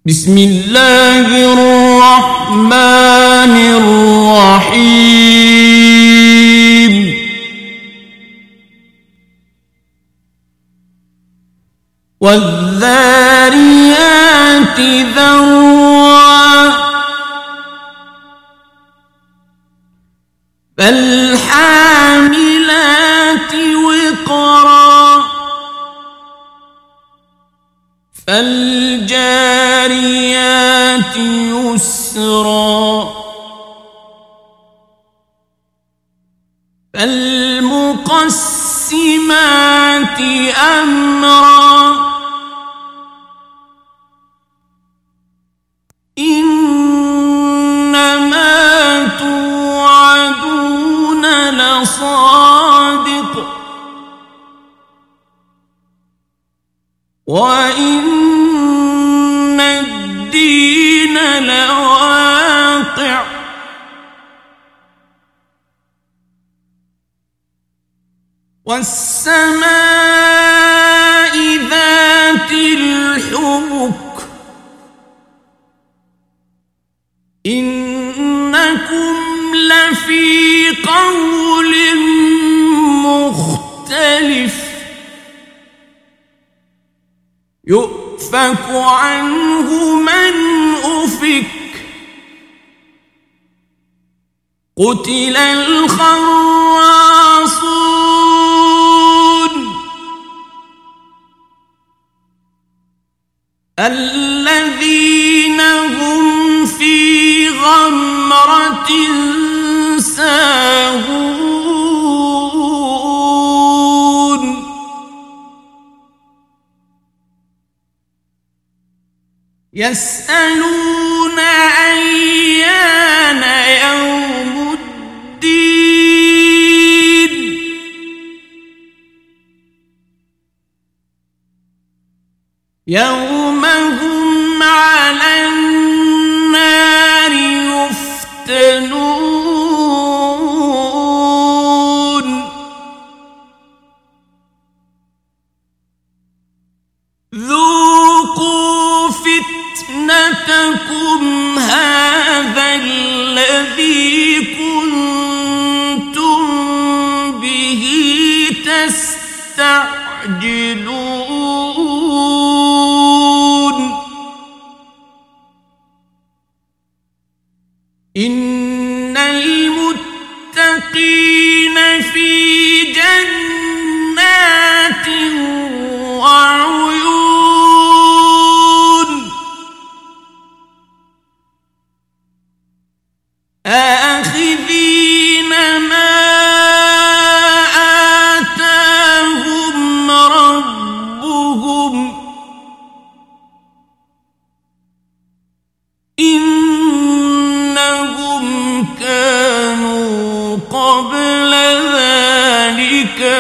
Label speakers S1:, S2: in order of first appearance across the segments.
S1: بسم الله الرحمن الرحيم والذاريات ذروا فالحاملات وقرا فالجاريات يسرا فالمقسمات أمرا إنما توعدون لصادق وإن الدين لواقع والسماء ذات الحبك إنكم لفي قول مختلف يؤفك عنه من أفك قتل الخراصون الذين هم في غمرة ساهون يسألون أيان يوم الدين يوم هم على النار يفتنون ذوقوا فتنتكم هذا الذي كنتم به تستعجلون إن المتقين في جنات وعيون آخذين ما آتاهم ربهم إنهم كانوا قبل ذلك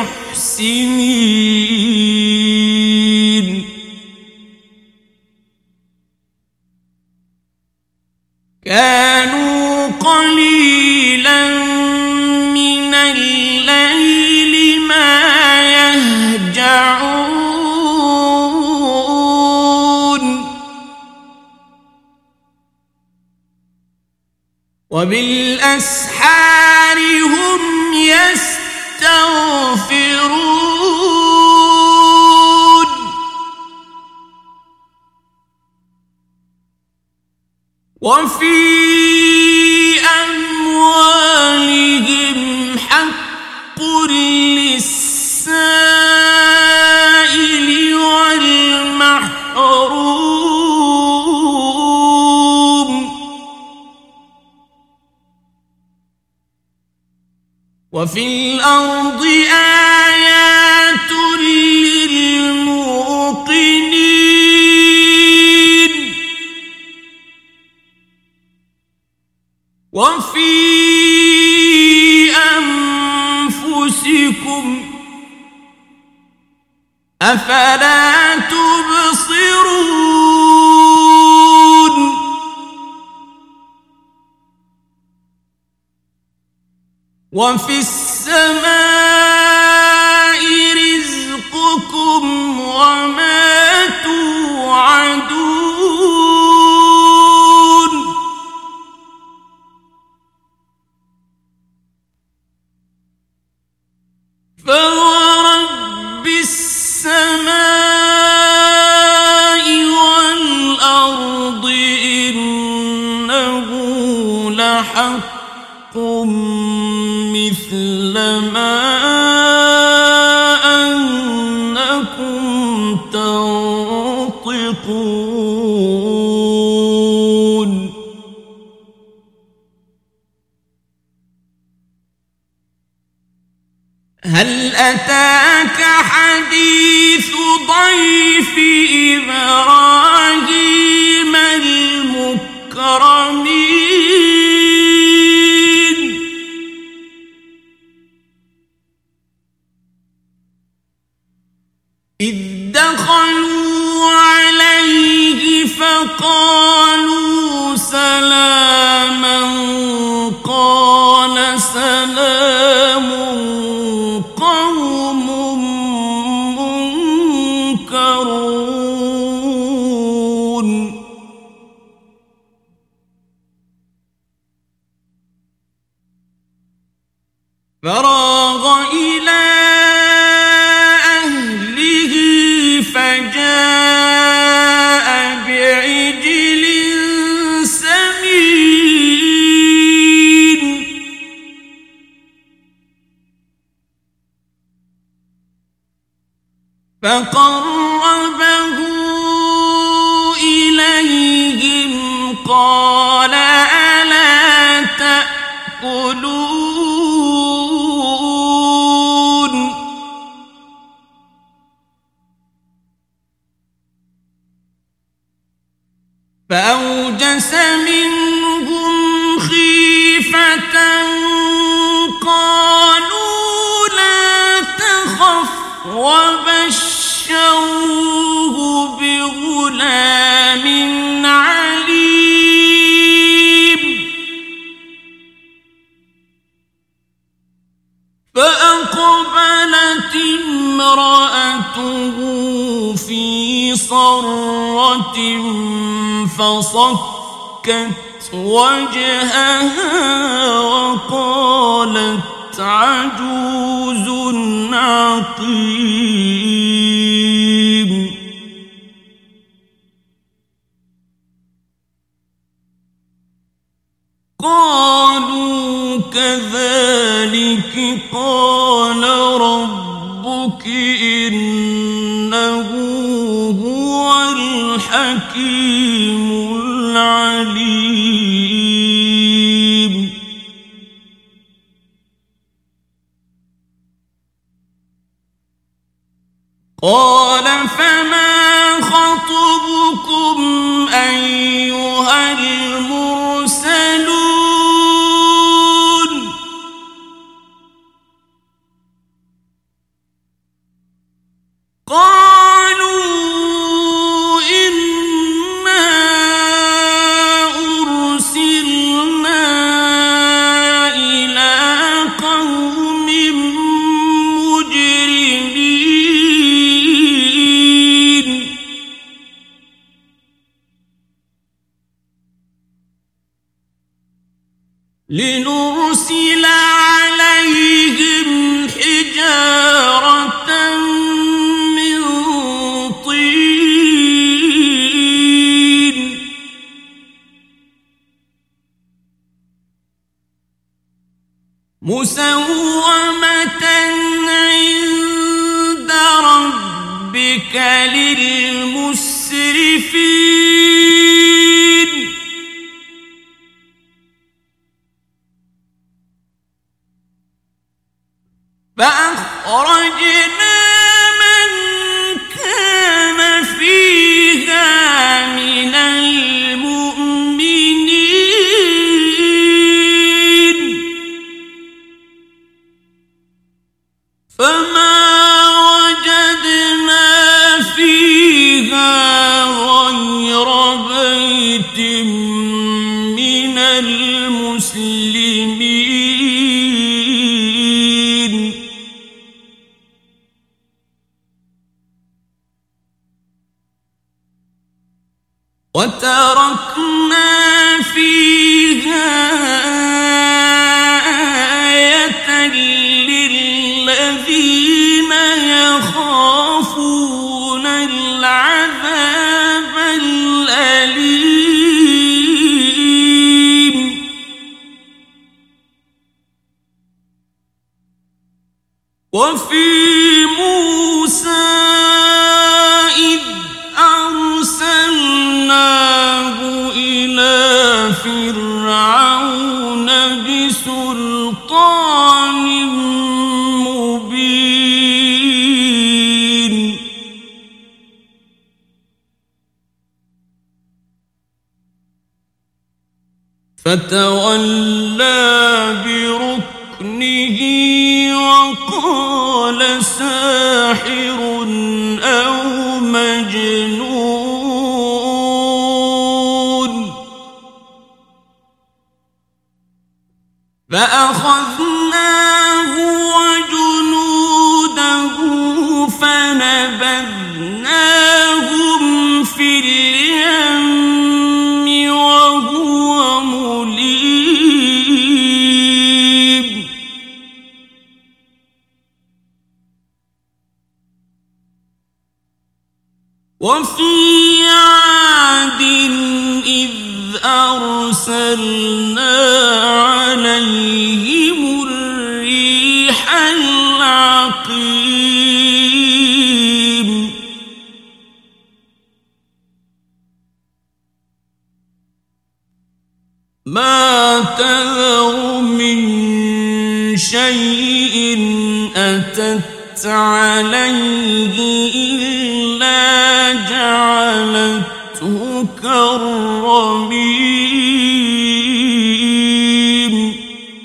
S1: محسنين كانوا قليلا من الليل ما يهجعون وبالأسحار هم يستغفرون وفي أموالهم حق للسائل والمحروم وفي الأرض آيات للموقنين وفي أنفسكم أفلا تبصرون وفي السماء رزقكم وما توعدون مثل ما أنكم تنطقون هل أتاك حديث ضيف إبراهيم المكرمين إذ دخلوا عليه فقالوا سلاما قال سلام قوم منكرون فراغ إلى أهله فجاء بعجل سمين فقربه إليهم قال ألا تأكلون فأوجس منهم خيفة قالوا لا تخف وبشروه بغلام عليم فأقبلت امرأته في صرة فصكت وجهها وقالت عجوز عقيم قالوا كذلك قال ربك إنه هو الحكيم العليم قال فما خطبكم أيها المرسلون قالوا إنا أرسلنا إلى قوم مجرمين لنرسل عليهم حجارة من طين مسومة عند ربك للمسرفين فأخرجنا من كان فيها من المؤمنين فما وجدنا فيها غير بيت من المسلمين وتركنا فيها آية للذين يخافون العذاب الأليم وفي موسى إذ أرسلناه إلى فرعون بسلطان مبين فتولى بركنه وقال ساحر أو مجنون فأخذناه وجنوده فنبذناهم في اليم وهو مليم وفي عاد إذ أرسلنا عليهم الريح العقيم ما تذر من شيء أتت عليه إلا جعلته كالرميم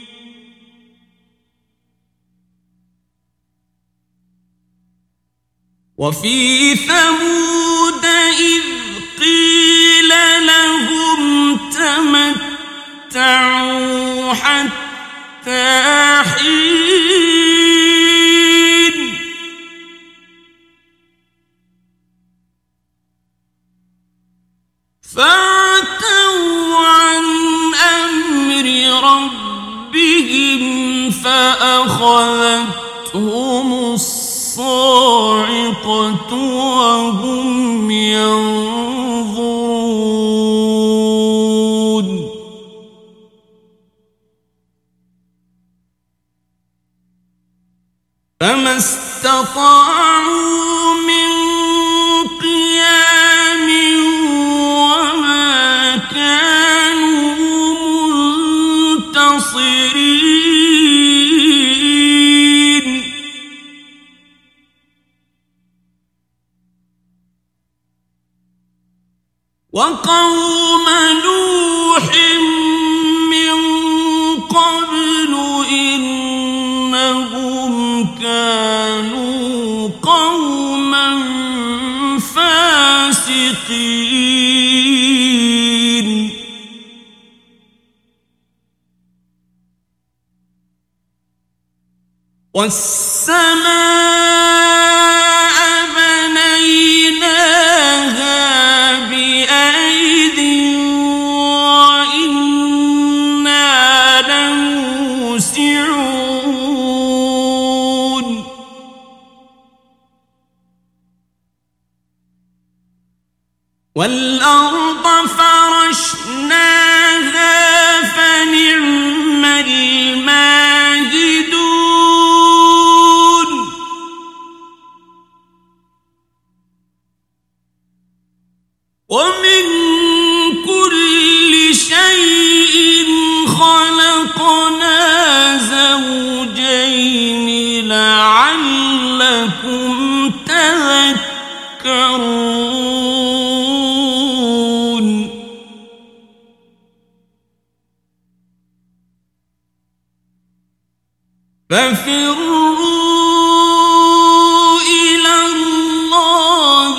S1: وفي ثمود إذ قيل لهم تمتعوا حتى حين فعتوا عن أمر ربهم فأخذتهم الصاعقة وهم ينظرون فما استطاعوا من قيام وما كانوا منتصرين وقوم نوح من قبل إنهم كانوا قوما فاسقين والسماء بنيناها بأيد وإنا لموسعون والأرض فرشناها فنعم الماهدون ومن كل شيء خلقنا زوجين لعلكم تذكرون ففروا إلى الله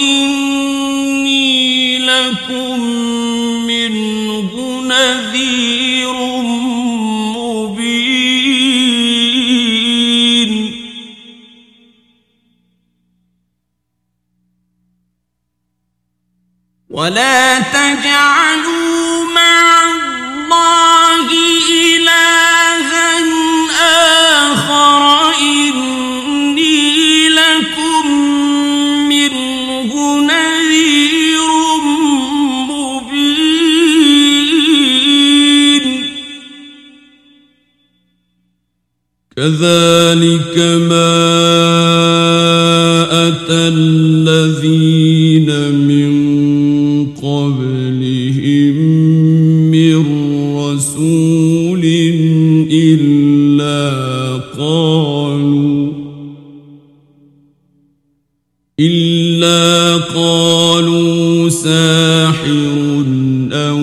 S1: إني لكم منه نذير مبين ولا تجعلوا مع الله إلها آخر إني لكم منه نذير مبين
S2: كذلك ما أتى الذين من قبلهم من رسول إلا قالوا ساحر أو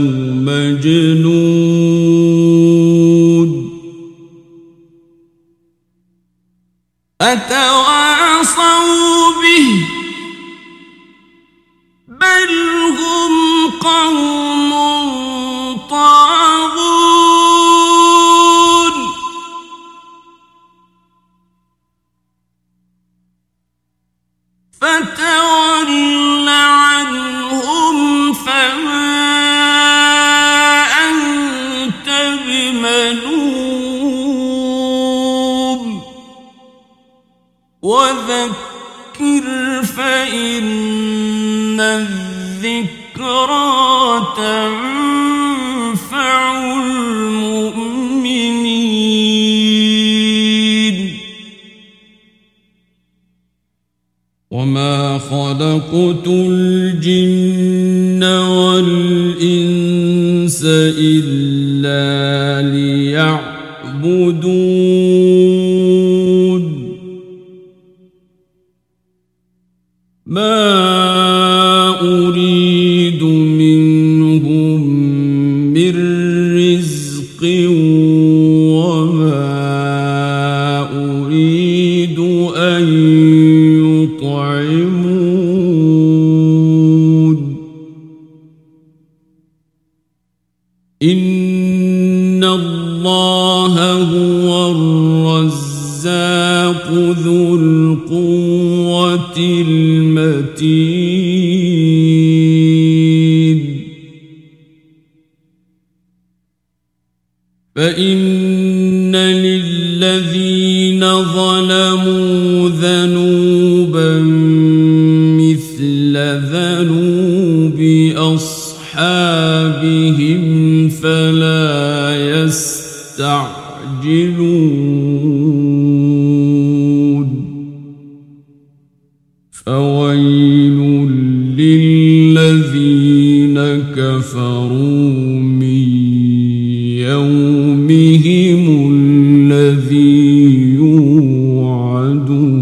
S2: مجنون
S1: أتواصوا به بل هم قوم طاغون فتول عنهم فما أنت بملوم وذكر فإن الذكرى تنفع المؤمنين وما خلقت الجن والإنس إلا ليعبدون ما أريد منهم من رزق وما أريد أن يطعمون إن الله هو الرزاق ذو القوة المتين فإن للذين ظلموا ذنوبا مثل ذنوب أصحابهم فلا يستعجلون فويل للذين كفروا من يومهم الذي يوعدون